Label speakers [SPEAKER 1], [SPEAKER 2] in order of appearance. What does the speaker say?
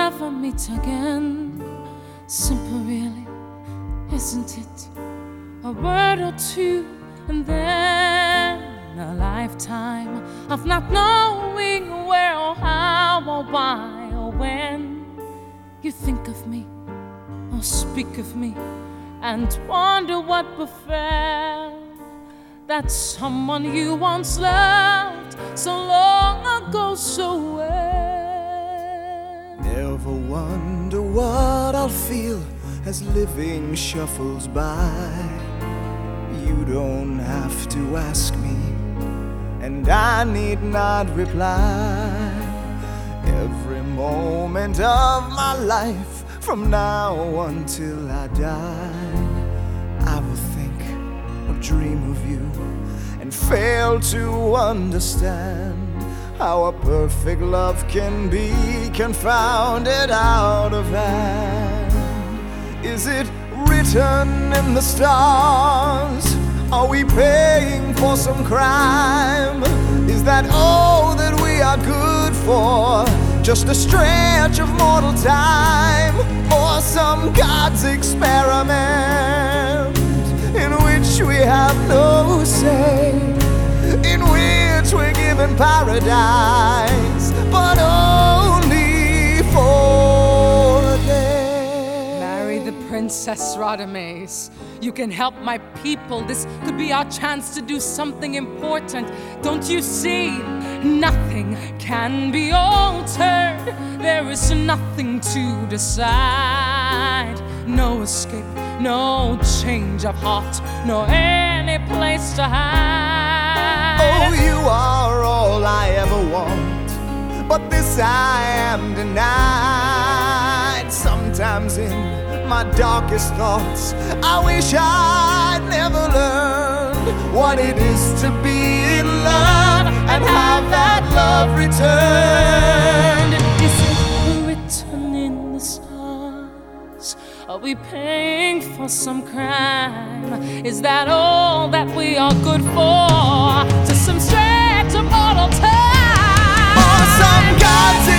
[SPEAKER 1] never meet again. Simple really, isn't it? A word or two and then a lifetime of not knowing where or how or why or when you think of me or speak of me and wonder what befell that someone you once loved so long ago so well.
[SPEAKER 2] Never wonder what I'll feel as living shuffles by. You don't have to ask me, and I need not reply. Every moment of my life, from now until I die, I will think or dream of you and fail to understand how a perfect love can be confounded out of hand. Is it written in the stars? Are we paying for some crime? Is that all that we are good for? Just a stretch of mortal time? Or some God's experiment in which we have no say, in which we're given paradise, but only for a day?
[SPEAKER 1] Marry the Princess Radames. You can help my people. This could be our chance to do something important. Don't you see? Nothing can be altered. There is nothing to decide. No escape, no change of heart, no any place to hide.
[SPEAKER 2] Oh, you are all I ever want, but this I am denied. Sometimes in my darkest thoughts, I wish I'd never learned what it is to be in love and have that love returned.
[SPEAKER 1] Is it written in the stars? Are we paying for some crime? Is that all that we are good for? To some stretch of mortal time?
[SPEAKER 2] Or some God's